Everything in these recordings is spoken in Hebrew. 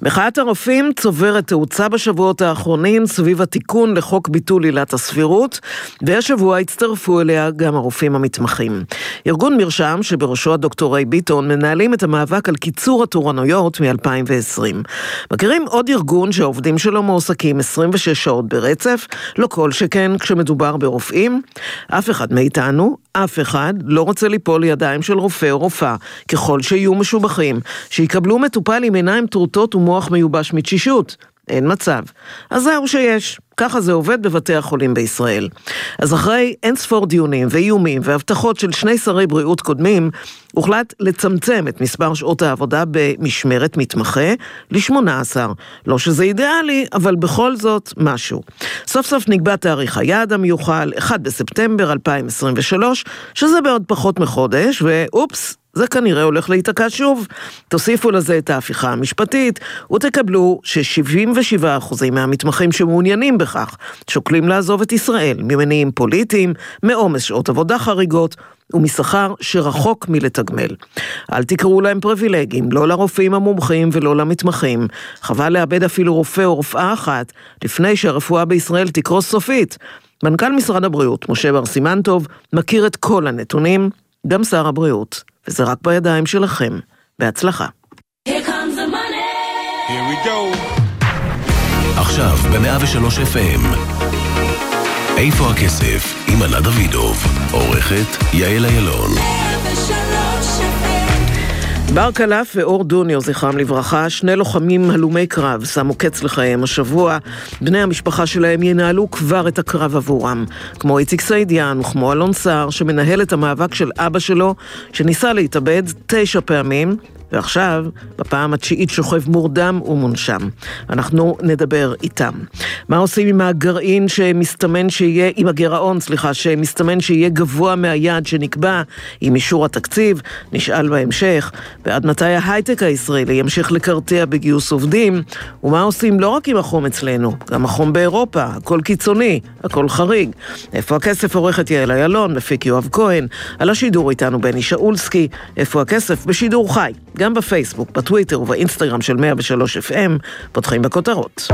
מחאת הרופאים צוברת תאוצה בשבועות האחרונים סביב התיקון לחוק ביטול עילת הסבירות, והשבוע הצטרפו אליה גם הרופאים המתמחים. ארגון מרשם, שבראשו הדוקטור ריי ביטון, מנהלים את המאבק על קיצור התורנויות מ-2020. מכירים עוד ארגון שהעובדים שלו מועסקים 26 שעות ברצף, לא כל שכן כשמדובר ברופאים? אף אחד מאיתנו, אף אחד לא רוצה ליפול לידיים של רופא או רופאה, ככל שיהיו משובחים, שיקבלו מטופל עם עיניים טרוטות ומוח מיובש מתשישות. אין מצב. אז זהו שיש. ככה זה עובד בבתי החולים בישראל. אז אחרי אין ספור דיונים ואיומים והבטחות של שני שרי בריאות קודמים, הוחלט לצמצם את מספר שעות העבודה במשמרת מתמחה ל-18. לא שזה אידיאלי, אבל בכל זאת משהו. סוף סוף נקבע תאריך היעד המיוחל, 1 בספטמבר 2023, שזה בעוד פחות מחודש, ואופס, זה כנראה הולך להתעקע שוב. תוסיפו לזה את ההפיכה המשפטית, ותקבלו ש-77% מהמתמחים שמעוניינים בכך, שוקלים לעזוב את ישראל, ממניעים פוליטיים, מעומס שעות עבודה חריגות, ומשכר שרחוק מלתגמל. אל תקראו להם פריבילגים, לא לרופאים המומחים ולא למתמחים. חבל לאבד אפילו רופא או רופאה אחת, לפני שהרפואה בישראל תקרוס סופית. מנכ"ל משרד הבריאות, משה בר סימן טוב, מכיר את כל הנתונים, גם שר הבריאות, וזה רק בידיים שלכם. בהצלחה. Here comes the money. Here we go. עכשיו ב-103 FM. איפה הכסף? עם ענת דוידוב. עורכת יעל אילון. 103 FM. בר קלף ואור דוניו, זכרם לברכה, שני לוחמים הלומי קרב, שמו קץ לחייהם השבוע. בני המשפחה שלהם ינהלו כבר את הקרב עבורם, כמו איציק סעידיאן וכמו אלון סער, שמנהל את המאבק של אבא שלו, שניסה להתאבד 9 פעמים, ועכשיו, בפעם התשיעית שוכב מורדם ומונשם. אנחנו נדבר איתם. מה עושים עם הגרעין שמסתמן שיהיה, עם הגירעון, שמסתמן שיהיה גבוה מהיעד שנקבע, עם אישור התקציב? נשאל בהמשך. ועד מתי ההייטק הישראלי ימשיך לקרטע בגיוס עובדים? ומה עושים לא רק עם החום אצלנו, גם החום באירופה, הכל קיצוני, הכל חריג. איפה הכסף? עורכת יעל אילון, מפיק יואב כהן. על השידור איתנו בני שאולסקי. איפה הכסף? בשידור חי. גם בפייסבוק, בטוויטר ובאינסטגרם של 103 FM, פותחים בכותרות.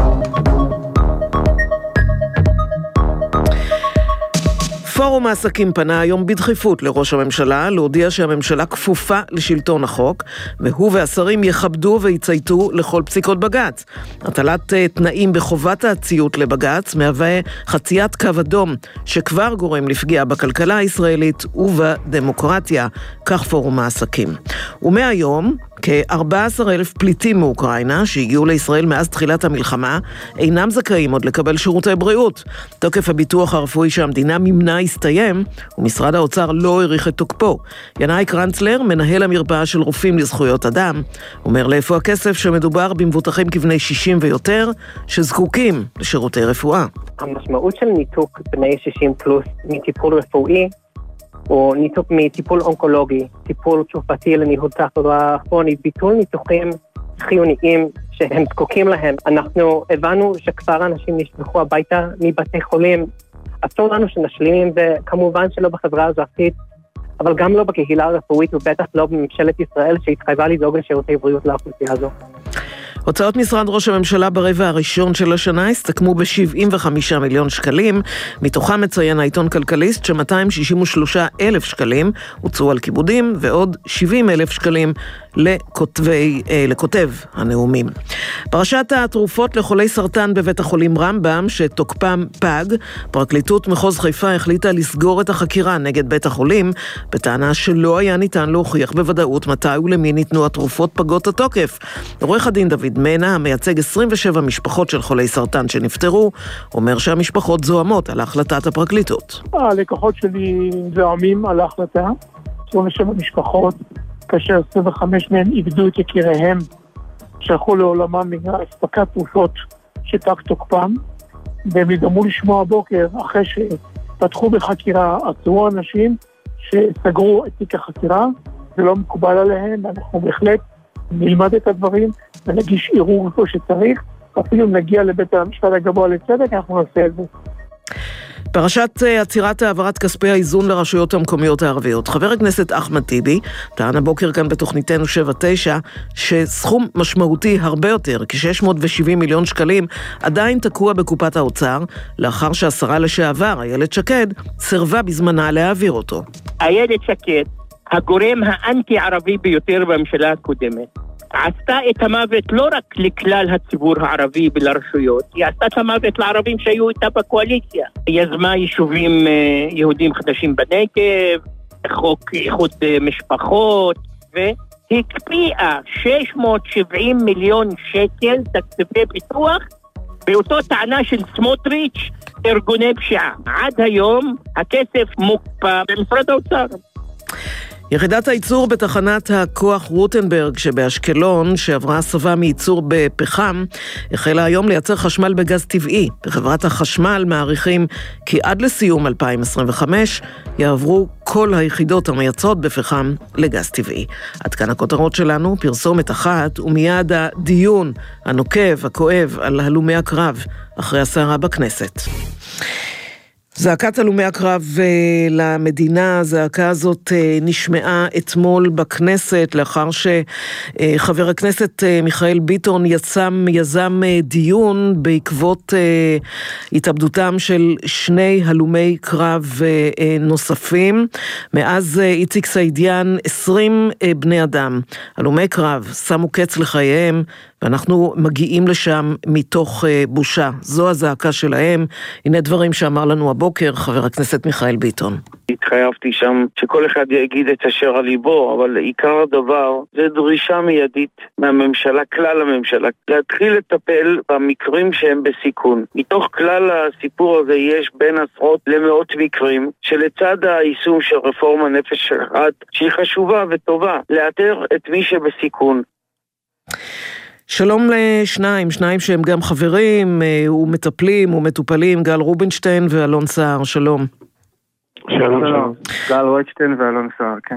פורום העסקים פנה היום בדחיפות לראש הממשלה להודיע שהממשלה כפופה לשלטון החוק, והוא והשרים יכבדו ויצייתו לכל פסיקות בג"ץ. הטלת תנאים בחובת הציות לבג"ץ מהווה חציית קו אדום שכבר גורם לפגיעה בכלכלה הישראלית ובדמוקרטיה, כך פורום העסקים. ומהיום כ-14,000 פליטים מאוקראינה שהגיעו לישראל מאז תחילת המלחמה אינם זכאים עוד לקבל שירותי בריאות. תוקף הביטוח הרפואי שהמדינה מימנה הסתיים, ומשרד האוצר לא העריך את תוקפו. ינאי קרנצלר, מנהל המרפאה של רופאים לזכויות אדם, אומר לאיפה הכסף שמדובר במבוטחים כבני 60 ויותר שזקוקים לשירותי רפואה. המשמעות של ניתוק בני 60 פלוס מטיפול רפואי או ניתוק מטיפול אונקולוגי, טיפול תרופתי לניהול תחלואה כרונית, ביטול ניתוחים חיוניים שהם זקוקים להם. אנחנו הבנו שכבר אנשים נשלחו הביתה מבתי חולים, אסור לנו שנשלים עם זה, כמובן שלא בחברה האזרחית, אבל גם לא בקהילה הרפואית ובטח לא בממשלת ישראל שהתחייבה לדאוג לשירותי בריאות לאוכלוסייה הזו. הוצאות משרד ראש הממשלה ברבע הראשון של השנה הסתכמו ב-75 מיליון שקלים, מתוכם מציין העיתון כלכליסט ש-263,000 שקלים הוצאו על כיבודים ועוד 70,000 שקלים לכותב הנאומים. פרשת התרופות לחולי סרטן בבית החולים רמב"ם שתוקפם פג, פרקליטות מחוז חיפה החליטה לסגור את החקירה נגד בית החולים, בטענה שלא היה ניתן להוכיח בוודאות מתי ולמי ניתנו התרופות פגות התוקף. עורך הדין דוד מנה, המייצג 27 משפחות של חולי סרטן שנפטרו, אומר שהמשפחות זוהמות על החלטת הפרקליטות. הלקוחות שלי זוהמים על ההחלטה, 27 משפחות, כאשר 25 מהם איבדו את יקיריהם, שהלכו לעולמם בגלל אספקת תרופות שפג תוקפם, והם ידמו לשמוע הבוקר, אחרי שפתחו בחקירה, עצרו אנשים שסגרו את תיק החקירה, זה לא מקובל עליהם, ואנחנו בהחלט נלמד את הדברים ונגיש ערעור איפה שצריך, אפילו נגיע לבית המשפט הגבוה לצדק, אנחנו נעשה את זה. פרשת עצירת העברת כספי האיזון לרשויות המקומיות הערביות. חבר הכנסת אחמד טיבי טען הבוקר כאן בתוכניתנו 7-9 שסכום משמעותי הרבה יותר, כ-670 מיליון שקלים, עדיין תקוע בקופת האוצר, לאחר שהשרה לשעבר, איילת שקד, סירבה בזמנה להעביר אותו. איילת שקד, הגורם האנטי-ערבי ביותר בממשלה הקודמת, עשתה את המוות לא רק לכלל הציבור הערבי ולרשויות, היא עשתה את המוות לערבים שהיו איתה בקואליציה. היא יזמה יישובים יהודים חדשים בנגב, חוק איחוד משפחות, והקפיאה 670 מיליון שקל תקציבי פיתוח, באותו טענה של סמוטריץ' ארגוני פשיעה. עד היום הכסף מוקפא במשרד האוצר. יחידת הייצור בתחנת הכוח רוטנברג שבאשקלון, שעברה הסבה מייצור בפחם, החלה היום לייצר חשמל בגז טבעי. בחברת החשמל מעריכים כי עד לסיום 2025 יעברו כל היחידות המייצרות בפחם לגז טבעי. עד כאן הכותרות שלנו, פרסומת אחת ומיד הדיון הנוקב, הכואב, על הלומי הקרב אחרי הסערה בכנסת. זעקת הלומי הקרב למדינה, הזעקה הזאת נשמעה אתמול בכנסת, לאחר שחבר הכנסת מיכאל ביטון יזם דיון בעקבות התאבדותם של שני הלומי קרב נוספים. מאז איציק סעידיאן 20 בני אדם, הלומי קרב, שמו קץ לחייהם, ואנחנו מגיעים לשם מתוך בושה. זו הזעקה שלהם. הנה דברים שאמר לנו הבוקר חבר הכנסת מיכאל ביטון. התחייבתי שם שכל אחד יגיד את אשר על ליבו, אבל עיקר הדבר זה דרישה מיידית מהממשלה, כלל הממשלה, להתחיל לטפל במקרים שהם בסיכון. מתוך כלל הסיפור הזה יש בין עשרות למאות מקרים, שלצד היישום של רפורמה נפש אחת, שהיא חשובה וטובה, לאתר את מי שבסיכון. שלום לשניים שהם גם חברים ומטפלים ומטופלים, גל רובינשטיין ואלון סער, שלום. שלום. גל רובינשטיין ואלון סער, כן.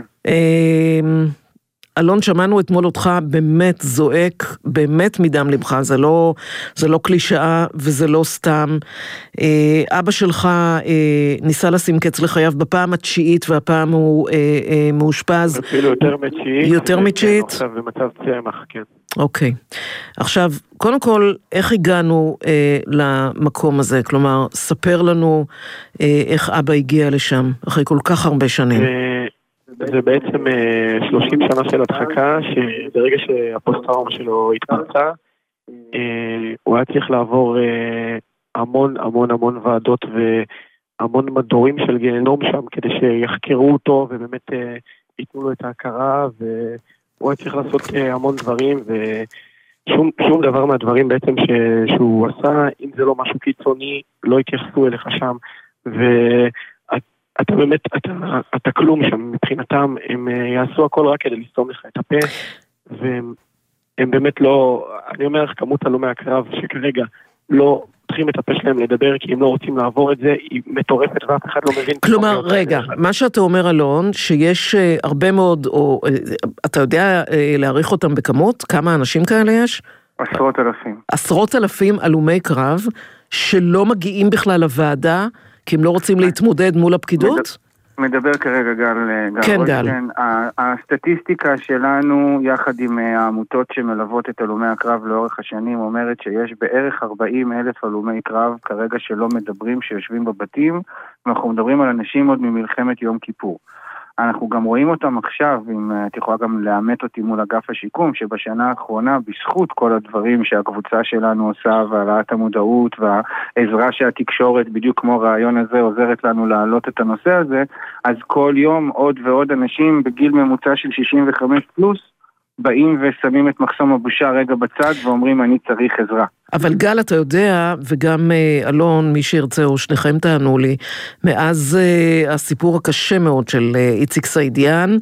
אלון, שמענו אתמול אותך באמת זועק, באמת מדם לבך, זה לא קלישאה וזה לא סתם. אבא שלך ניסה לשים קץ לחייו בפעם התשיעית, והפעם הוא מאושפז. אפילו יותר מתשיעית. יותר מתשיעית? עכשיו במצב צמח, כן. אוקיי. עכשיו, קודם כל, איך הגענו למקום הזה? כלומר, ספר לנו איך אבא הגיע לשם, אחרי כל כך הרבה שנים. זה בעצם 30 שנה של הדחקה, שברגע שהפוסט-טראומה שלו התפרצה, הוא היה צריך לעבור המון ועדות והמון מדורים של גיהנום שם, כדי שיחקרו אותו ובאמת ייתנו לו את ההכרה, והוא היה צריך לעשות המון דברים, ושום דבר מהדברים בעצם שהוא עשה, אם זה לא משהו קיצוני, לא התייחסו אליך שם, אתה באמת, אתה כלום שם מבחינתם, הם יעשו הכל רק כדי לסתום לך את הפה, והם באמת לא, אני אומר, כמות הלומי הקרב שכרגע לא צריכים את הפה שלהם לדבר, כי הם לא רוצים לעבור את זה, היא מטורפת ואף אחד לא מבין. כלומר, רגע, מה שאתה אומר אלון, שיש הרבה מאוד, או אתה יודע להעריך אותם בכמות, כמה אנשים כאלה יש? 10,000. 10,000 הלומי קרב, שלא מגיעים בכלל לוועדה, כי הם לא רוצים להתמודד מול הפקידות? מדבר כרגע גל. כן, גל. הסטטיסטיקה שלנו, יחד עם העמותות שמלוות את הלומי הקרב לאורך השנים, אומרת שיש בערך 40,000 הלומי קרב כרגע שלא מדברים, שיושבים בבתים, ואנחנו מדברים על אנשים עוד ממלחמת יום כיפור. אנחנו גם רואים אותם עכשיו, אם את יכולה גם לאמת אותי מול אגף השיקום, שבשנה האחרונה, בזכות כל הדברים שהקבוצה שלנו עושה, והעלאת המודעות והעזרה שהתקשורת, בדיוק כמו הרעיון הזה, עוזרת לנו להעלות את הנושא הזה, אז כל יום עוד ועוד אנשים בגיל ממוצע של 65 פלוס, באים ושמים את מחסום הבושה רגע בצד ואומרים אני צריך עזרה. אבל גל, אתה יודע, וגם אלון, מי שירצה או שניכם טענו לי, מאז הסיפור הקשה מאוד של איציק סעידיאן,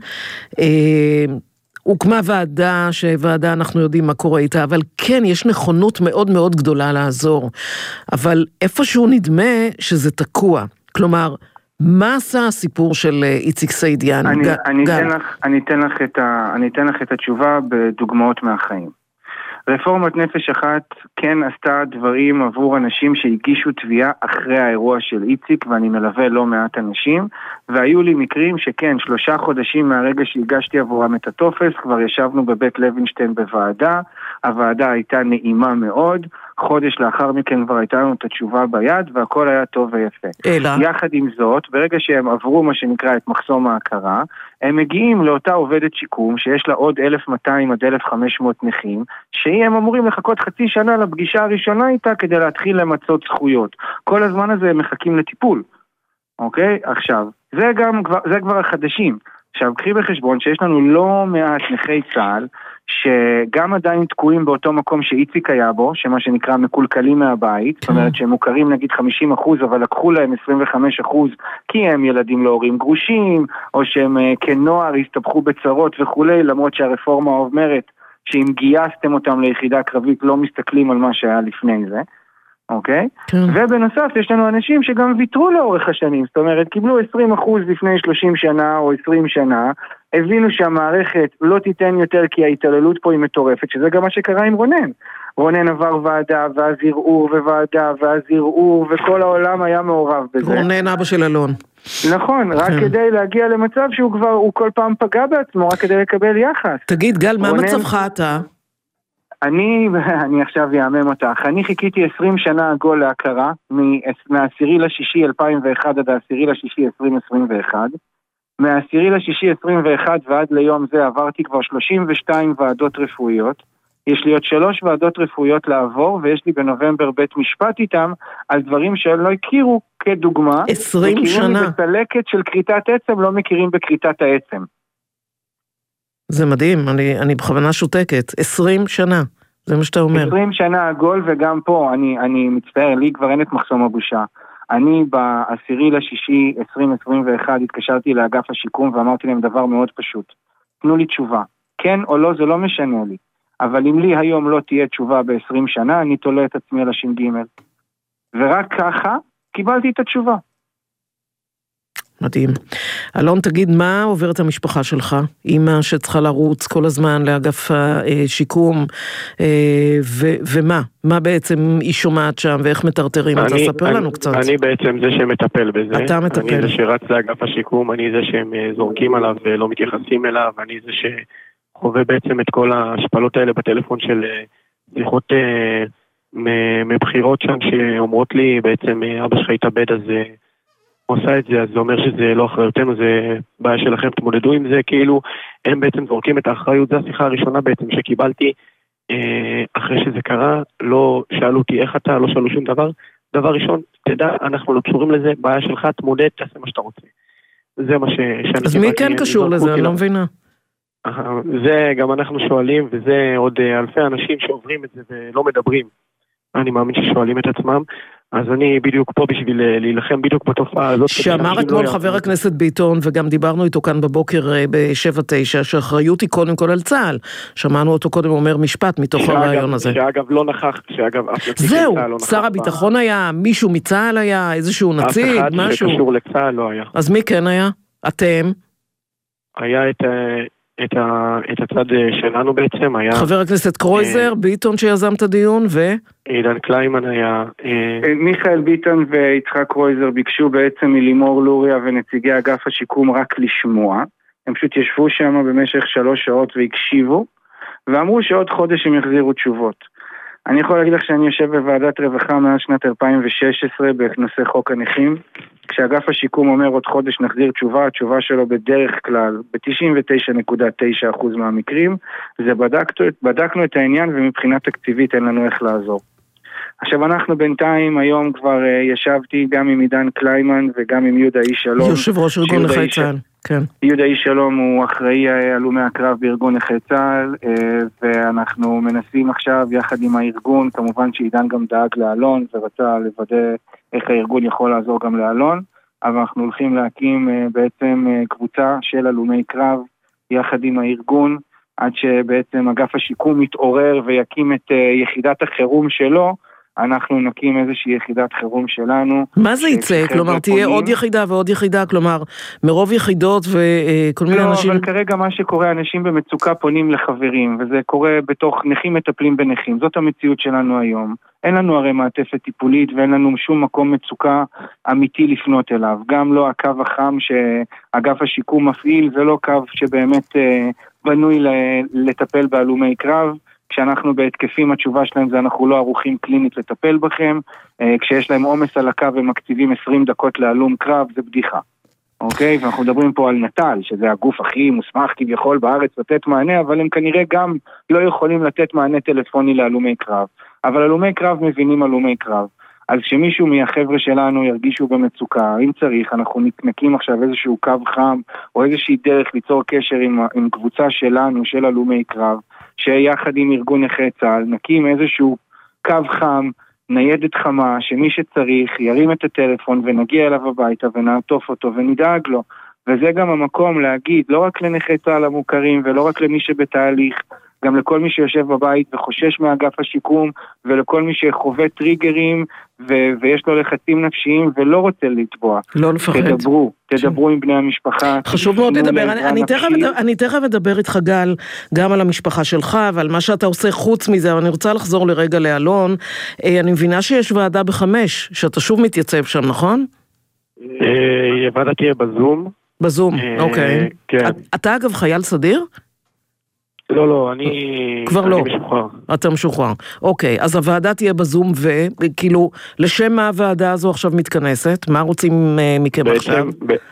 הוקמה ועדה אנחנו יודעים מה קורה איתה, אבל כן, יש נכונות מאוד מאוד גדולה לעזור, אבל איפשהו נדמה שזה תקוע, כלומר, מה עשה הסיפור של איציק סעידיאן? אני אתן לך את התשובה בדוגמאות מהחיים. רפורמת נפש אחת כן עשתה דברים עבור אנשים שהגישו תביעה אחרי האירוע של איציק, ואני מלווה לא מעט אנשים, והיו לי מקרים שכן, 3 חודשים מהרגע שהגשתי עבורם את הטופס, כבר ישבנו בבית לוינשטיין בוועדה, הוועדה הייתה נעימה מאוד, חודש לאחר מכן כבר הייתה לנו את התשובה ביד, והכל היה טוב ויפה. יחד עם זאת, ברגע שהם עברו מה שנקרא את מחסום ההכרה, הם מגיעים לאותה עובדת שיקום, שיש לה עוד 1,200 עד 1,500 נכים, שהם אמורים לחכות חצי שנה לפגישה הראשונה איתה, כדי להתחיל למצות זכויות. כל הזמן הזה הם מחכים לטיפול. אוקיי? עכשיו, זה כבר החדשים. עכשיו, קחי בחשבון שיש לנו לא מעט נכי צה"ל, שגם עדיין תקועים באותו מקום שאיציק היה בו, שמה שנקרא מקולקלים מהבית, זאת אומרת שהם מוכרים נגיד 50%, אבל לקחו להם 25%, כי הם ילדים להורים גרושים, או שהם כנוער הסתבכו בצרות וכולי, למרות שהרפורמה אומרת שאם גייסתם אותם ליחידה קרבית, לא מסתכלים על מה שהיה לפני זה. אוקיי? ובנוסף יש לנו אנשים שגם ויתרו לאורך השנים, זאת אומרת קיבלו 20% לפני 30 שנה או 20 שנה, הבינו שהמערכת לא תיתן יותר כי ההתעללות פה היא מטורפת, שזה גם מה שקרה עם רונן. רונן עבר ועדה ואז ערעור וועדה ואז ערעור, וכל העולם היה מעורב בזה. רונן אבא של אלון. נכון, רק כדי להגיע למצב שהוא כבר, הוא כל פעם פגע בעצמו, רק כדי לקבל יחס. תגיד גל, מה מצבך אתה? אני עכשיו יאמם אותך, אני חיכיתי 20 שנה עגול להכרה, מ-10/6/2001 עד 10/6/2021, מ-10/6/2021 ועד ליום זה עברתי כבר 32 ועדות רפואיות, יש לי עוד 3 ועדות רפואיות לעבור, ויש לי בנובמבר בית משפט איתם, על דברים שהם לא הכירו כדוגמה, 20 שנה. מכירים בצלקת של קריטת עצם, לא מכירים בקריטת העצם. זה מדהים, אני בכוונה שותקת. 20 שנה, זה מה שאתה אומר. 20 שנה עגול, וגם פה, אני מצטער, לי כבר אין את מחסום הבושה. אני ב10/6/2021 התקשרתי לאגף השיקום, ואמרתי להם דבר מאוד פשוט. תנו לי תשובה. כן או לא, זה לא משנה לי. אבל אם לי היום לא תהיה תשובה ב-20 שנה, אני תולה את עצמי על הש"ג. ורק ככה קיבלתי את התשובה. מדהים. אלון, תגיד, מה עוברת המשפחה שלך? אמא שצריכה לרוץ כל הזמן לאגף השיקום, ומה? מה בעצם היא שומעת שם, ואיך מטרטרים? אתה ספר לנו קצת. אני בעצם זה שמטפל בזה. אתה מטפל. אני זה שרץ לאגף השיקום, אני זה שהם זורקים עליו ולא מתייחסים אליו, אני זה שחווה בעצם את כל ההשפלות האלה בטלפון של שיחות מבחירות שם, שאומרות לי בעצם אבא שלך התאבד, אז עושה את זה, אז זה אומר שזה לא אחריותנו, זה בעיה שלכם, תמודדו עם זה, כאילו הם בעצם זורקים את האחריות. זו השיחה הראשונה בעצם שקיבלתי אחרי שזה קרה, לא שאלו אותי איך אתה, לא שאלו שום דבר. דבר ראשון, תדע, אנחנו לא קשורים לזה, בעיה שלך, תמודד, תעשה מה שאתה רוצה. זה מה אז מי כן קשור לזה? אני לא מבינה. זה גם אנחנו שואלים, וזה עוד אלפי אנשים שעוברים את זה ולא מדברים. אני מאמין ששואלים את עצמם, אז אני בדיוק פה בשביל להילחם בדיוק בתופעה הזאת. שאמר אתמול חבר הכנסת ביטון, וגם דיברנו איתו כאן בבוקר ב-7-9, שהאחריות היא קודם כל על צה"ל. שמענו אותו קודם אומר משפט מתוך הרעיון הזה. שאגב לא נכח, שאגב אף נציג זהו, שר הביטחון היה, מישו מצה"ל היה, איזשהו נציג, משהו. אף אחד שקשור לצה"ל לא היה. אז מי כן היה? אתם? היה את הצד שלנו בעצם, היה חבר הכנסת קרויזר, ביטון שיזם את הדיון, עידן קליימן היה מיכאל ביטון ויצחק קרויזר ביקשו בעצם מלימור לוריה ונציגי אגף השיקום רק לשמוע. הם פשוט ישבו שם במשך 3 שעות והקשיבו, ואמרו שעוד חודש הם יחזירו תשובות. אני יכול להגיד לך שאני יושב בוועדת רווחה מאז שנת 2016 בנושא חוק הנכים. כשאגף השיקום אומר עוד חודש נחזיר תשובה, התשובה שלו בדרך כלל, ב-99.9% מהמקרים, זה בדקנו את העניין ומבחינה תקציבית אין לנו איך לעזור. עכשיו אנחנו בינתיים, היום כבר ישבתי גם עם עידן קליימן וגם עם יהודה איש שלום. יושב ראש ארגון נכי צה"ל, כן. יהודה איש שלום הוא אחראי הלומי הקרב בארגון נכי צה"ל, ואנחנו מנסים עכשיו יחד עם הארגון, כמובן שעידן גם דאג לאלון ורצה לוודא איך הארגון יכול לעזור גם לאלון, אבל אנחנו הולכים להקים בעצם קבוצה של הלומי קרב יחד עם הארגון, עד שבעצם אגף השיקום מתעורר ויקים את יחידת החירום שלו, אנחנו נקים איזושהי יחידת חירום שלנו. מה זה יצא? כלומר, תהיה עוד יחידה ועוד יחידה, כלומר, מרוב יחידות וכל מיני אנשים... לא, אבל כרגע מה שקורה, אנשים במצוקה פונים לחברים, וזה קורה בתוך נכים מטפלים בנכים. זאת המציאות שלנו היום. אין לנו הרי מעטפת טיפולית, ואין לנו שום מקום מצוקה אמיתי לפנות אליו. גם לא הקו החם שאגף השיקום מפעיל, זה לא קו שבאמת בנוי לטפל בהלומי קרב. כשאנחנו בהתקפים, התשובה שלהם זה אנחנו לא ערוכים קלינית לטפל בכם. כשיש להם עומס על הקו ומקציבים 20 דקות להלום קרב, זה בדיחה. אוקיי? ואנחנו מדברים פה על נטל, שזה הגוף הכי מוסמך כביכול בארץ לתת מענה, אבל הם כנראה גם לא יכולים לתת מענה טלפוני להלומי קרב. אבל הלומי קרב מבינים הלומי קרב. אז כשמישהו מהחבר'ה שלנו ירגישו במצוקה, אם צריך, אנחנו נקים עכשיו איזשהו קו חם, או איזושהי דרך ליצור קשר עם קבוצה שלנו, של הלומי קרב, שיחד עם ארגון נכי צה"ל, נקים איזשהו קו חם, ניידת חמה, שמי שצריך ירים את הטלפון ונגיע אליו הביתה ונעטוף אותו ונדאג לו. וזה גם המקום להגיד, לא רק לנכי צה"ל המוכרים ולא רק למי שבתהליך, גם לכל מי שיושב בבית וחושש מאגף השיקום, ולכל מי שחווה טריגרים ויש לו לחצים נפשיים ולא רוצה לתבוע. לא לפחד. תדברו עם בני המשפחה. חשוב מאוד לדבר. אני תכף אדבר איתך גל, גם על המשפחה שלך ועל מה שאתה עושה חוץ מזה, אבל אני רוצה לחזור לרגע לאלון. אני מבינה שיש ועדה ב5, שאתה שוב מתייצב שם, נכון? ועדה תהיה בזום. בזום, אוקיי. כן. אתה אגב חייל סדיר? לא, אני... כבר לא. אני משוחרר. אתה משוחרר. אוקיי, אז הוועדה תהיה בזום, וכאילו, לשם מה הוועדה הזו עכשיו מתכנסת? מה רוצים מכם עכשיו?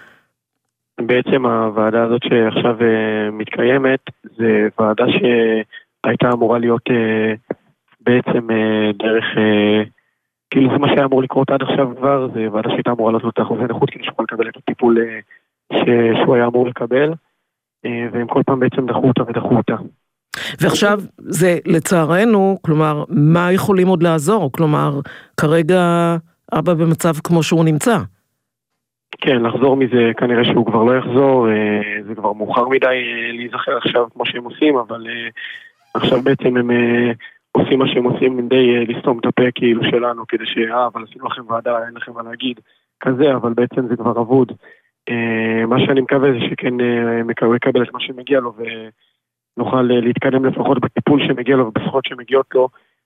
בעצם הוועדה הזאת שעכשיו מתקיימת, זה ועדה שהייתה אמורה להיות בעצם דרך... כאילו זה מה שהיה אמור לקרות עד עכשיו כבר, זה ועדה שהייתה אמורה לעשות את אחוזי נכות, כאילו שיכול לקבל את הטיפול שהוא היה אמור לקבל. והם כל פעם בעצם דחו אותה. ועכשיו זה לצערנו, כלומר, מה יכולים עוד לעזור? כלומר, כרגע אבא במצב כמו שהוא נמצא. כן, לחזור מזה כנראה שהוא כבר לא יחזור, זה כבר מאוחר מדי להיזכר עכשיו כמו שהם עושים, אבל עכשיו בעצם הם עושים מה שהם עושים די לסתום את הפה כאילו שלנו, כדי אבל עשינו לכם ועדה, אין לכם מה להגיד, כזה, אבל בעצם זה כבר עבוד. מה שאני מקווה זה שכן מקבל את מה שמגיע לו ונוכל להתקדם לפחות בטיפול שמגיע לו ובשיחות שמגיעות לו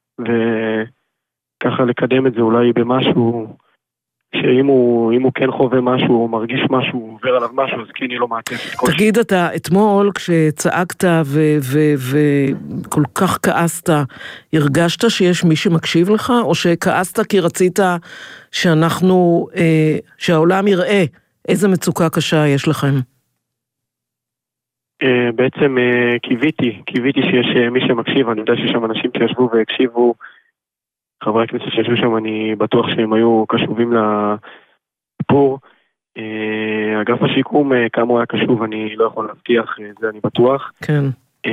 וככה לקדם את זה אולי במשהו שאם הוא כן חווה משהו או מרגיש משהו, עובר עליו משהו, אז כן יהיה לו מעטפת. תגיד, אתה אתמול כשצעקת וכל כך כעסת, הרגשת שיש מי שמקשיב לך או שכעסת כי רצית שהעולם יראה איזה מצוקה קשה יש לכם? בעצם קיוויתי שיש מי שמקשיב, אני יודע שיש שם אנשים שישבו והקשיבו, חברי הכנסת שישבו שם, אני בטוח שהם היו קשובים לסיפור. אגף השיקום, כמה הוא היה קשוב, אני לא יכול להבטיח, זה אני בטוח. כן.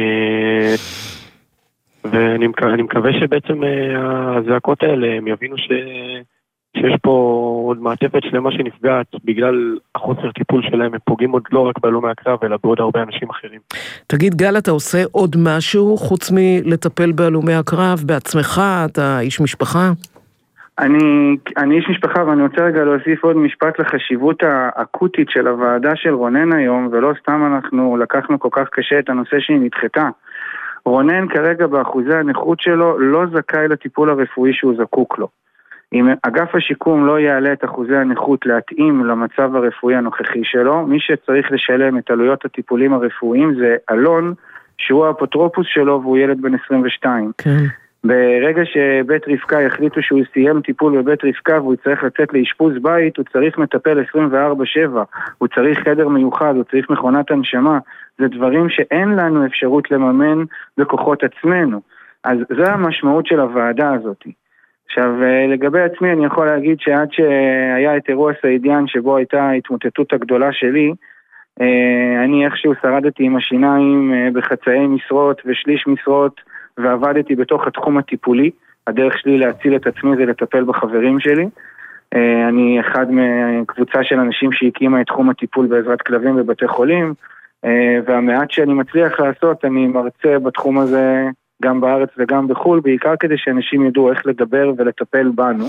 ואני מקווה שבעצם הזעקות האלה, הם יבינו שיש פה עוד מעטפת שלמה שנפגעת בגלל החוסר טיפול שלהם, הם פוגעים עוד לא רק בהלומי הקרב, אלא בעוד הרבה אנשים אחרים. תגיד גל, אתה עושה עוד משהו חוץ מלטפל בהלומי הקרב בעצמך? אתה איש משפחה? אני איש משפחה, ואני רוצה רגע להוסיף עוד משפט לחשיבות האקוטית של הוועדה של רונן היום, ולא סתם אנחנו לקחנו כל כך קשה את הנושא שהיא נדחתה. רונן כרגע באחוזי הנכות שלו לא זכאי לטיפול הרפואי שהוא זקוק לו. אם אגף השיקום לא יעלה את אחוזי הנכות להתאים למצב הרפואי הנוכחי שלו, מי שצריך לשלם את עלויות הטיפולים הרפואיים זה אלון, שהוא האפוטרופוס שלו והוא ילד בן 22. כן. ברגע שבית רבקה יחליטו שהוא סיים טיפול בבית רבקה והוא צריך לצאת לאשפוז בית, הוא צריך מטפל 24/7, הוא צריך חדר מיוחד, הוא צריך מכונת הנשמה. זה דברים שאין לנו אפשרות לממן בכוחות עצמנו. אז זו המשמעות של הוועדה הזאת. עכשיו, לגבי עצמי אני יכול להגיד שעד שהיה את אירוע סעידיאן שבו הייתה ההתמוטטות הגדולה שלי, אני איכשהו שרדתי עם השיניים בחצאי משרות ושליש משרות, ועבדתי בתוך התחום הטיפולי. הדרך שלי להציל את עצמי זה לטפל בחברים שלי. אני אחד מקבוצה של אנשים שהקימה את תחום הטיפול בעזרת כלבים בבתי חולים, והמעט שאני מצליח לעשות, אני מרצה בתחום הזה גם בארץ וגם בחול, בעיקר כדי שאנשים ידעו איך לדבר ולטפל בנו.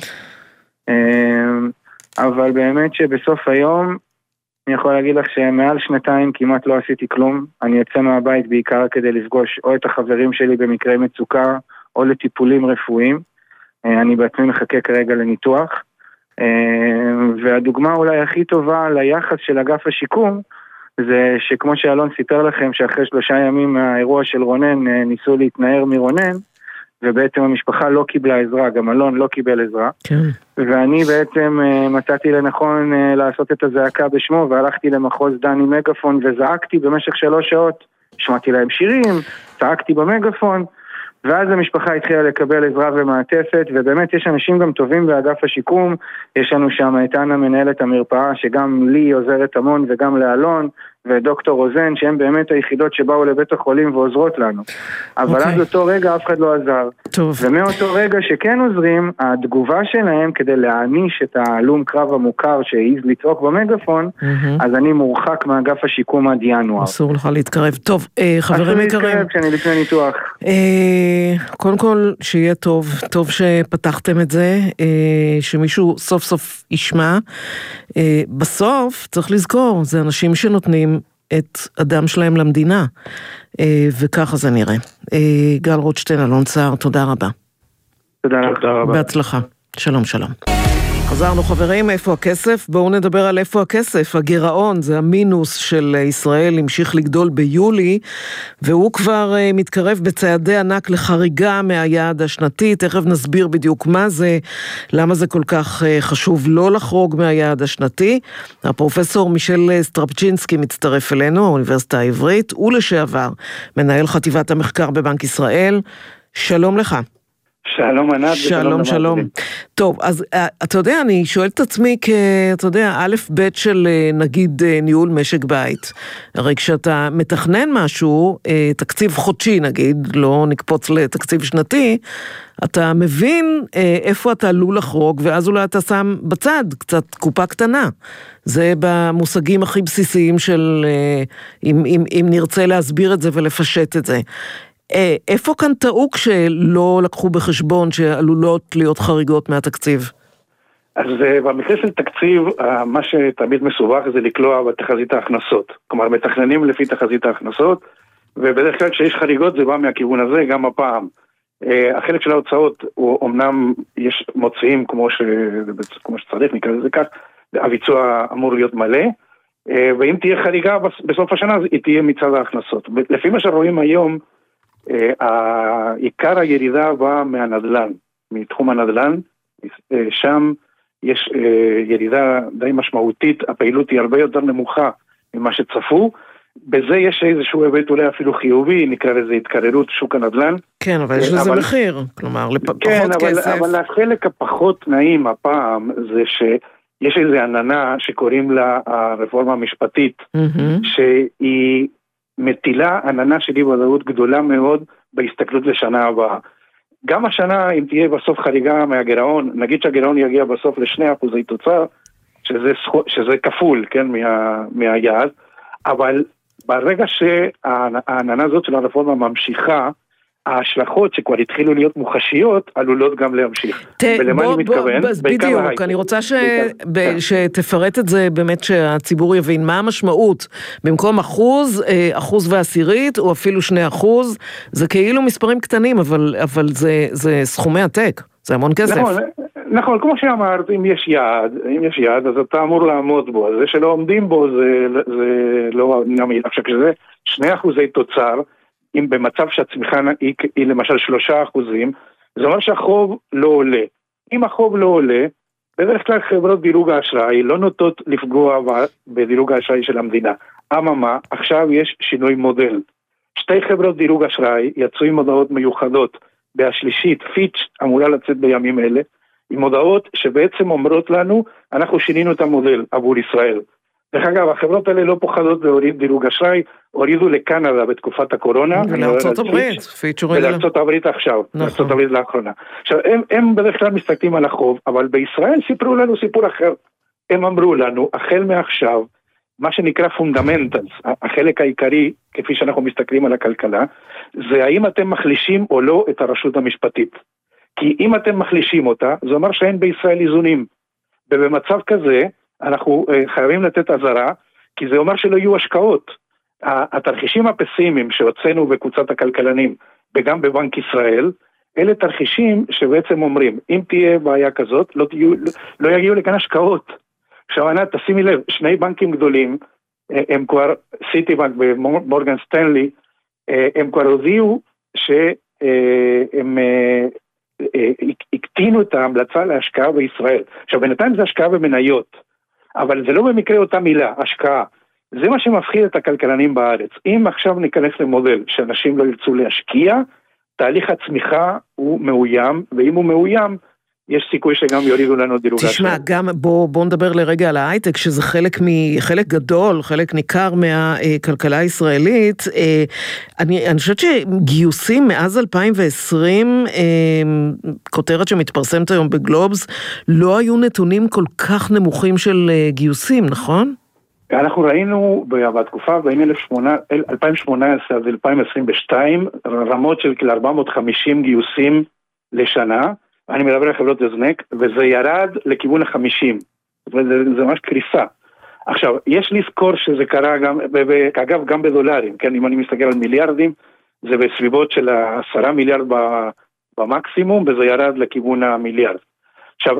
אבל באמת שבסוף היום, אני יכול להגיד לך שמעל 2 כמעט לא עשיתי כלום. אני יוצא מהבית בעיקר כדי לפגוש או את החברים שלי במקרי מצוקה, או לטיפולים רפואיים. אני בעצמי מחכה כרגע לניתוח. והדוגמה אולי הכי טובה ליחס של אגף השיקום, זה שכמו שאלון סיפר לכם, שאחרי 3 ימים מהאירוע של רונן, ניסו להתנער מרונן, ובעצם המשפחה לא קיבלה עזרה, גם אלון לא קיבל עזרה. כן. ואני בעצם מצאתי לנכון לעשות את הזעקה בשמו, והלכתי למחוז דן עם מגפון, וזעקתי במשך 3 שעות, שמעתי להם שירים, צעקתי במגפון, ואז המשפחה התחילה לקבל עזרה ומעטפת, ובאמת יש אנשים גם טובים באגף השיקום, יש לנו שם את אנה מנהלת המרפאה, שגם לי עוזרת המון וגם לאלון, ודוקטור רוזן, שהם באמת היחידות שבאו לבית החולים ועוזרות לנו. אבל עד אותו רגע אף אחד לא עזר. טוב. ומאותו רגע שכן עוזרים, התגובה שלהם כדי להעניש את הלום קרב המוכר שהעיז לצעוק במגפון, אז אני מורחק מאגף השיקום עד ינואר. אסור לך להתקרב. טוב, חברים יקרים. אסור להתקרב כשאני לפני ניתוח. קודם כל, שיהיה טוב. טוב שפתחתם את זה, שמישהו סוף סוף ישמע. בסוף צריך לזכור, זה אנשים שנותנים את אדם שלהם למדינה, וככה זה נראה. גל רוטשטיין, אלון סער, תודה רבה. תודה רבה. בהצלחה. שלום שלום. חזרנו חברים, איפה הכסף? בואו נדבר על איפה הכסף. הגירעון, זה המינוס של ישראל, המשיך לגדול ביולי, והוא כבר מתקרב בצעדי ענק לחריגה מהיעד השנתי. תכף נסביר בדיוק מה זה, למה זה כל כך חשוב לא לחרוג מהיעד השנתי. הפרופסור מישל סטרפצ'ינסקי מצטרף אלינו, האוניברסיטה העברית, ולשעבר מנהל חטיבת המחקר בבנק ישראל. שלום לך. שלום ענת. שלום. טוב, אז אתה יודע, אני שואלת את עצמי אתה יודע, א' ב' של נגיד ניהול משק בית. הרי כשאתה מתכנן משהו, תקציב חודשי נגיד, לא נקפוץ לתקציב שנתי, אתה מבין איפה אתה עלול לחרוג, ואז אולי אתה שם בצד קצת קופה קטנה. זה במושגים הכי בסיסיים של, אם נרצה להסביר את זה ולפשט את זה. איפה כאן טעו כשלא לקחו בחשבון שעלולות להיות חריגות מהתקציב? אז במקרה של תקציב, מה שתמיד מסובך זה לקלוע בתחזית ההכנסות. כלומר, מתכננים לפי תחזית ההכנסות, ובדרך כלל כשיש חריגות זה בא מהכיוון הזה, גם הפעם. החלק של ההוצאות, הוא אמנם יש מוציאים כמו שצריך, נקרא לזה כך, הביצוע אמור להיות מלא, ואם תהיה חריגה בסוף השנה, אז היא תהיה מצד ההכנסות. לפי מה שרואים היום, עיקר הירידה באה מהנדל"ן, מתחום הנדל"ן, שם יש ירידה די משמעותית, הפעילות היא הרבה יותר נמוכה ממה שצפו, בזה יש איזשהו היבט אולי אפילו חיובי, נקרא לזה התקררות שוק הנדל"ן. כן, אבל יש לזה מחיר, כלומר, פחות כסף. כן, אבל החלק הפחות נעים הפעם זה שיש איזו עננה שקוראים לה הרפורמה המשפטית, שהיא מטילה עננה שלי ודאות גדולה מאוד בהסתכלות לשנה הבאה. גם השנה, אם תהיה בסוף חריגה מהגירעון, נגיד שהגירעון יגיע בסוף ל2% תוצר, שזה כפול, כן, מהיעד, אבל ברגע שהעננה הזאת של הרפורמה ממשיכה, ההשלכות שכבר התחילו להיות מוחשיות, עלולות גם להמשיך. ולמה אני מתכוון? בדיוק, אני רוצה שתפרט את זה באמת שהציבור יבין מה המשמעות. במקום 1%, 1.10%, או אפילו 2%, זה כאילו מספרים קטנים, אבל זה סכומי עתק, זה המון כסף. נכון, כמו שאמרת, אם יש יעד, אז אתה אמור לעמוד בו, אז זה שלא עומדים בו, זה לא נמיד. עכשיו, כשזה 2% תוצר, אם במצב שהצמיחה היא למשל 3%, זה אומר שהחוב לא עולה. אם החוב לא עולה, בדרך כלל חברות דירוג האשראי לא נוטות לפגוע בדירוג האשראי של המדינה. אממה, עכשיו יש שינוי מודל. 2 חברות דירוג אשראי יצאו עם הודעות מיוחדות, והשלישית, פיץ', אמורה לצאת בימים אלה, עם הודעות שבעצם אומרות לנו, אנחנו שינינו את המודל עבור ישראל. דרך אגב, החברות האלה לא פוחדות להוריד דירוג אשראי, הורידו לקנדה בתקופת הקורונה. ולארצות הברית, ולארצות הברית עכשיו, לארצות הברית לאחרונה. עכשיו, הם בדרך כלל מסתכלים על החוב, אבל בישראל סיפרו לנו סיפור אחר. הם אמרו לנו, החל מעכשיו, מה שנקרא פונדמנטלס, החלק העיקרי, כפי שאנחנו מסתכלים על הכלכלה, זה האם אתם מחלישים או לא את הרשות המשפטית. כי אם אתם מחלישים אותה, זה אומר שאין בישראל איזונים. ובמצב כזה, אנחנו חייבים לתת עזרה, כי זה אומר שלא יהיו השקעות. התרחישים הפסימיים שהוצאנו בקבוצת הכלכלנים, וגם בבנק ישראל, אלה תרחישים שבעצם אומרים, אם תהיה בעיה כזאת, לא יגיעו לכאן השקעות. עכשיו ענת, תשימי לב, שני בנקים גדולים, הם כבר, סיטי בנק ומורגן סטנלי, הם כבר הודיעו שהם הקטינו את ההמלצה להשקעה בישראל. עכשיו בינתיים זה השקעה במניות, אבל זה לא במקרה אותה מילה, השקעה. זה מה שמפחיד את הכלכלנים בארץ. אם עכשיו ניכנס למודל שאנשים לא ירצו להשקיע, תהליך הצמיחה הוא מאוים, ואם הוא מאוים, יש סיכוי שגם יורידו לנו דירוג. תשמע, גם בוא נדבר לרגע על ההייטק, שזה חלק גדול, חלק ניכר מהכלכלה הישראלית. אני חושבת שגיוסים מאז 2020, כותרת שמתפרסמת היום בגלובס, לא היו נתונים כל כך נמוכים של גיוסים, נכון? אנחנו ראינו בתקופה בין 2018 עד 2022 רמות של 450 גיוסים לשנה, אני מדבר על חברות הזנק, וזה ירד לכיוון ה-50, זה ממש קריסה. עכשיו, יש לזכור שזה קרה גם, אגב גם בדולרים, כן, אם אני מסתכל על מיליארדים, זה בסביבות של 10 מיליארד במקסימום, וזה ירד לכיוון המיליארד. עכשיו,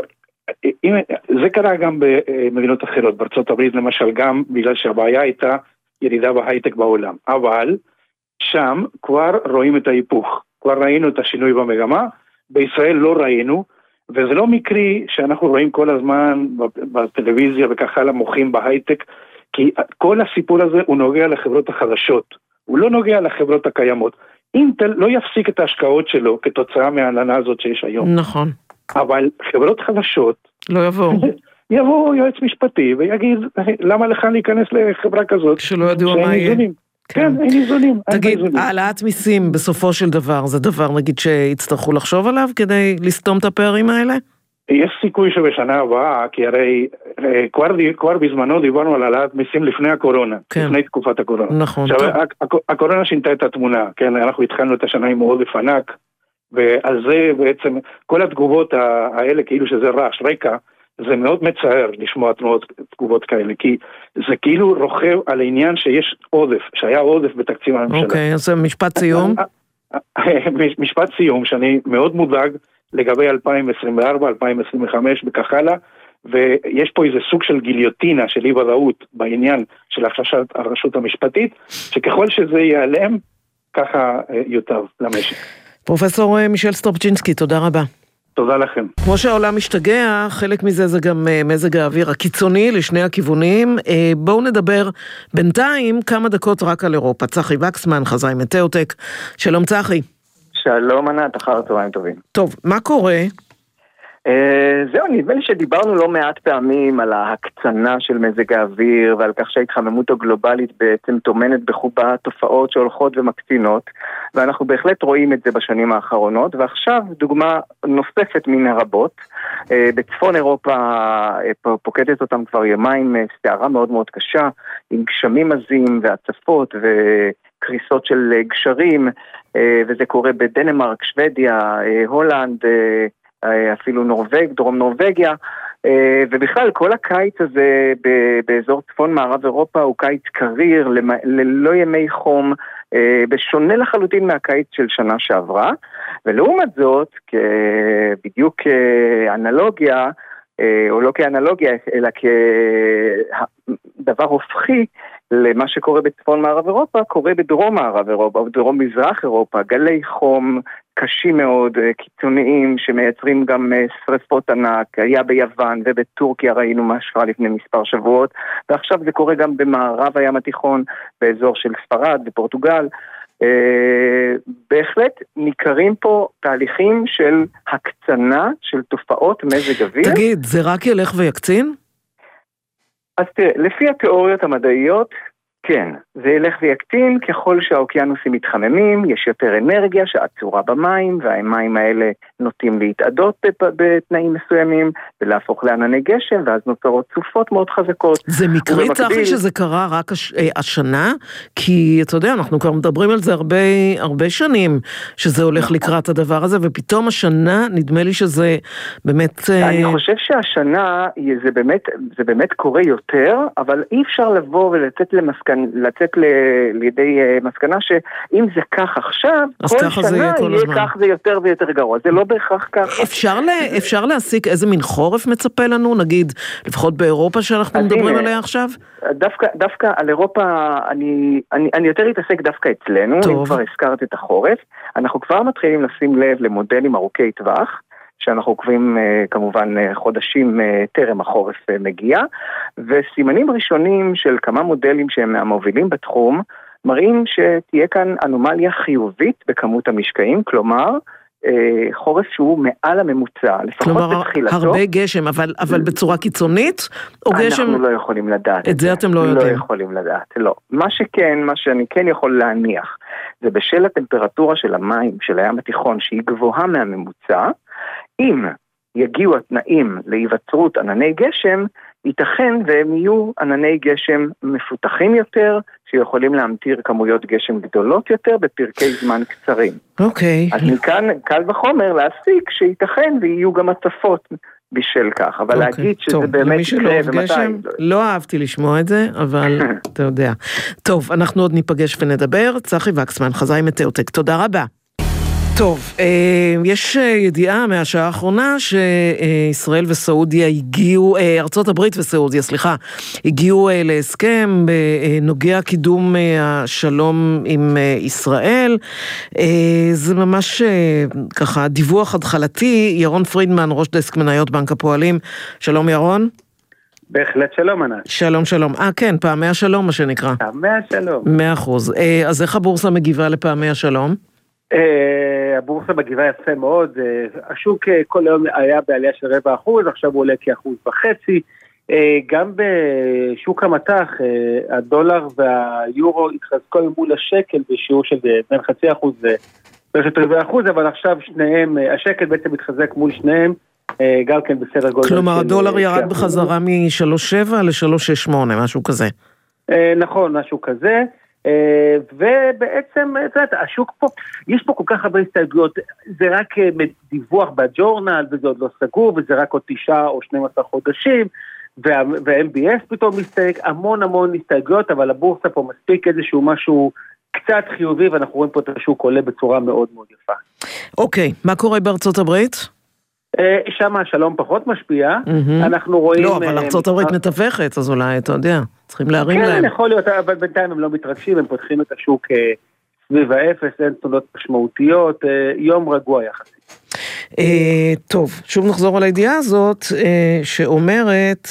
זה קרה גם במדינות אחרות, בארצות הברית למשל גם, בגלל שהבעיה הייתה ירידה בהייטק בעולם, אבל שם כבר רואים את ההיפוך, כבר ראינו את השינוי במגמה, בישראל לא ראינו, וזה לא מקרי שאנחנו רואים כל הזמן בטלוויזיה וככה למוחים בהייטק, כי כל הסיפור הזה הוא נוגע לחברות החדשות, הוא לא נוגע לחברות הקיימות. אינטל לא יפסיק את ההשקעות שלו כתוצאה מהעננה הזאת שיש היום. נכון. אבל חברות חדשות לא יבואו. יבוא יועץ משפטי ויגיד, למה לך להיכנס לחברה כזאת? שלא ידעו מה יהיה. כן, אין איזונים. תגיד, העלאת מיסים בסופו של דבר, זה דבר נגיד שיצטרכו לחשוב עליו כדי לסתום את הפערים האלה? יש סיכוי שבשנה הבאה, כי הרי כבר בזמנו דיברנו על העלאת מיסים לפני הקורונה, לפני תקופת הקורונה. נכון. עכשיו, הקורונה שינתה את התמונה, כן, אנחנו התחלנו את השנה עם עודף ענק, ועל זה בעצם כל התגובות האלה כאילו שזה רעש, רקע, זה מאוד מצער לשמוע תגובות כאלה, כי זה כאילו רוכב על העניין שיש עודף, שהיה עודף בתקציב הממשלה. אוקיי, אז משפט סיום. משפט סיום, שאני מאוד מודאג לגבי 2024, 2025 וכך הלאה, ויש פה איזה סוג של גיליוטינה של אי ודאות בעניין של החששת הרשות המשפטית, שככל שזה ייעלם, ככה יוטב למשק. פרופסור מישל סטרבצ'ינסקי, תודה רבה. תודה לכם. כמו שהעולם משתגע, חלק מזה זה גם מזג האוויר הקיצוני לשני הכיוונים. בואו נדבר בינתיים כמה דקות רק על אירופה. צחי וקסמן, חזאי מטאוטק. שלום צחי. שלום ענת, אחר צהריים טובים. טוב, מה קורה? זהו, נדמה לי שדיברנו לא מעט פעמים על ההקצנה של מזג האוויר ועל כך שההתחממות הגלובלית בעצם תומנת בחובה תופעות שהולכות ומקצינות, ואנחנו בהחלט רואים את זה בשנים האחרונות. ועכשיו דוגמה נוספת מן הרבות, בצפון אירופה פוקדת אותם כבר יומיים סערה מאוד מאוד קשה, עם גשמים עזים והצפות וקריסות של גשרים, וזה קורה בדנמרק, שוודיה, הולנד, אפילו דרום נורווגיה, ובכלל כל הקיץ הזה באזור צפון מערב אירופה הוא קיץ קריר, ללא ימי חום, בשונה לחלוטין מהקיץ של שנה שעברה, ולעומת זאת, בדיוק כאנלוגיה, או לא כאנלוגיה, אלא כדבר הופכי למה שקורה בצפון מערב אירופה, קורה בדרום מערב אירופה, או בדרום מזרח אירופה, גלי חום קשים מאוד, קיצוניים, שמייצרים גם שריפות ענק, היה ביוון ובטורקיה ראינו מה שקרה לפני מספר שבועות, ועכשיו זה קורה גם במערב הים התיכון, באזור של ספרד ופורטוגל. בהחלט ניכרים פה תהליכים של הקצנה של תופעות מזג אוויר. תגיד, זה רק ילך ויקצין? אז תראה, לפי התיאוריות המדעיות, כן, זה ילך ויקטין ככל שהאוקיינוסים מתחממים, יש יותר אנרגיה שעצורה במים, והמים האלה נוטים להתאדות בתנאים מסוימים, ולהפוך לענני גשם, ואז נוצרות סופות מאוד חזקות. זה מקרי צחי שזה קרה רק השנה, כי אתה יודע, אנחנו כבר מדברים על זה הרבה שנים, שזה הולך לקראת הדבר הזה, ופתאום השנה נדמה לי שזה באמת... אני חושב שהשנה זה באמת קורה יותר, אבל אי אפשר לבוא ולצאת לידי מסקנה שאם זה כך עכשיו, כל שנה יהיה כך זה יותר ויותר גרוע. זה לא בהכרח ככה. אפשר להסיק איזה מין חורף מצפה לנו, נגיד, לפחות באירופה שאנחנו מדברים עליה עכשיו? דווקא על אירופה, אני יותר אתעסק דווקא אצלנו, אם כבר הזכרת את החורף, אנחנו כבר מתחילים לשים לב למודלים ארוכי טווח, שאנחנו עוקבים כמובן חודשים טרם החורף מגיע, וסימנים ראשונים של כמה מודלים שהם מהמובילים בתחום, מראים שתהיה כאן אנומליה חיובית בכמות המשקעים, כלומר, חורף שהוא מעל הממוצע, לפחות בתחילתו. כלומר, הרבה גשם, אבל בצורה קיצונית, או גשם... אנחנו לא יכולים לדעת. את זה אתם לא יודעים. לא יכולים לדעת, לא. מה שאני כן יכול להניח, זה בשל הטמפרטורה של המים, של הים התיכון, שהיא גבוהה מהממוצע, אם יגיעו התנאים להיווצרות ענני גשם, ייתכן והם יהיו ענני גשם מפותחים יותר, שיכולים להמטיר כמויות גשם גדולות יותר בפרקי זמן קצרים. אוקיי. אז מכאן קל וחומר להסיק שייתכן ויהיו גם הצפות בשל כך, אבל להגיד שזה באמת יקרה ומתי... לא אהבתי לשמוע את זה, אבל אתה יודע. טוב, אנחנו עוד ניפגש ונדבר. צחי וקסמן, חזאי מטאוטק, תודה רבה. טוב, יש ידיעה מהשעה האחרונה שישראל וסעודיה הגיעו, ארצות הברית וסעודיה, הגיעו להסכם בנוגע קידום השלום עם ישראל. זה ממש ככה דיווח התחלתי. ירון פרידמן, ראש דסק מניות בנק הפועלים. שלום ירון. בהחלט שלום, ענת. שלום. כן, פעמי השלום מה שנקרא. פעמי השלום. 100%. אז איך הבורסה מגיבה לפעמי השלום? הבורסה מגיבה יפה מאוד, השוק כל היום היה בעלייה של 0.25%, עכשיו הוא עולה כ1.5%, גם בשוק המטח, הדולר והיורו התחזקו מול השקל בשיעור של בין 0.5% ל-0.25%, אבל עכשיו שניהם, השקל בעצם מתחזק מול שניהם, גם כן בסדר גודל. כלומר הדולר ירד בחזרה מ-3.7 ל-3.68, משהו כזה. נכון, משהו כזה. ובעצם, השוק פה, יש פה כל כך הרבה הסתייגויות, זה רק דיווח בג'ורנל, וזה עוד לא סגור, וזה רק עוד 9 או 12 חודשים, וה-MBS פתאום מסתייג, המון הסתייגויות, אבל הבורסה פה מספיק איזשהו משהו קצת חיובי, ואנחנו רואים פה את השוק עולה בצורה מאוד מאוד יפה. אוקיי, מה קורה בארצות הברית? שם השלום פחות משפיע, אנחנו רואים... לא, אבל ארצות הברית מתווכת, אז אולי, אתה יודע, צריכים להרים להם. כן, יכול להיות, אבל בינתיים הם לא מתרגשים, הם פותחים את השוק סביב האפס, אין תנועות משמעותיות, יום רגוע יחסית. טוב, שוב נחזור על הידיעה הזאת, שאומרת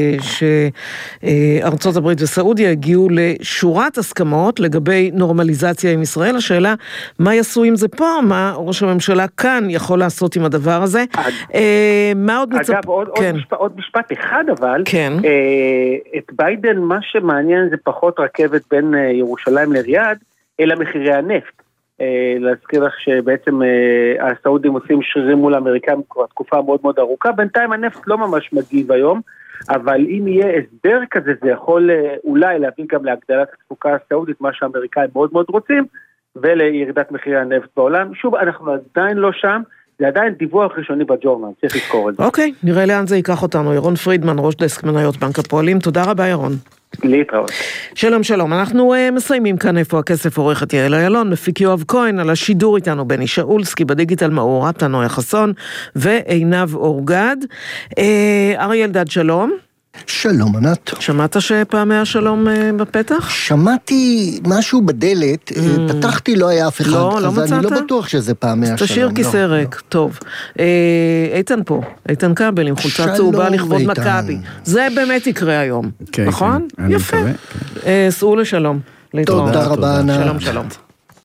שארצות הברית וסעודיה הגיעו לשורת הסכמות לגבי נורמליזציה עם ישראל. השאלה, מה יעשו עם זה פה? מה ראש הממשלה כאן יכול לעשות עם הדבר הזה? מה עוד מצפ... אגב, עוד משפט אחד אבל, כן. את ביידן, מה שמעניין זה פחות רכבת בין ירושלים לריאד, אלא מחירי הנפט. להזכיר לך שבעצם הסעודים עושים שרירים מול האמריקאים כבר תקופה מאוד מאוד ארוכה, בינתיים הנפט לא ממש מגיב היום, אבל אם יהיה הסדר כזה זה יכול אולי להביא גם להגדלת התפוקה הסעודית, מה שהאמריקאים מאוד מאוד רוצים, ולירידת מחירי הנפט בעולם. שוב, אנחנו עדיין לא שם, זה עדיין דיווח ראשוני בג'ורנל, צריך לזכור את זה. אוקיי, נראה לאן זה ייקח אותנו. ירון פרידמן, ראש דסק מניות בנק הפועלים, תודה רבה ירון. להתראות. שלום, אנחנו מסיימים כאן איפה הכסף, עורכת יעל אילון, מפיק יואב כהן, על השידור איתנו בני שאולסקי, בדיגיטל מאורת תנועה חסון ועינב אורגד. אריה אלדד, שלום. שלום ענת. שמעת שפעמי השלום בפתח? שמעתי משהו בדלת, פתחתי לא היה אף אחד, לא אז מצאת? אני לא בטוח שזה פעמי השלום. תשאיר כיסא ריק, טוב. איתן פה, איתן כבל עם חולצה צהובה לכבוד מכבי. זה באמת יקרה היום, נכון? יפה. סעו לשלום. תודה רבה ענת. שלום.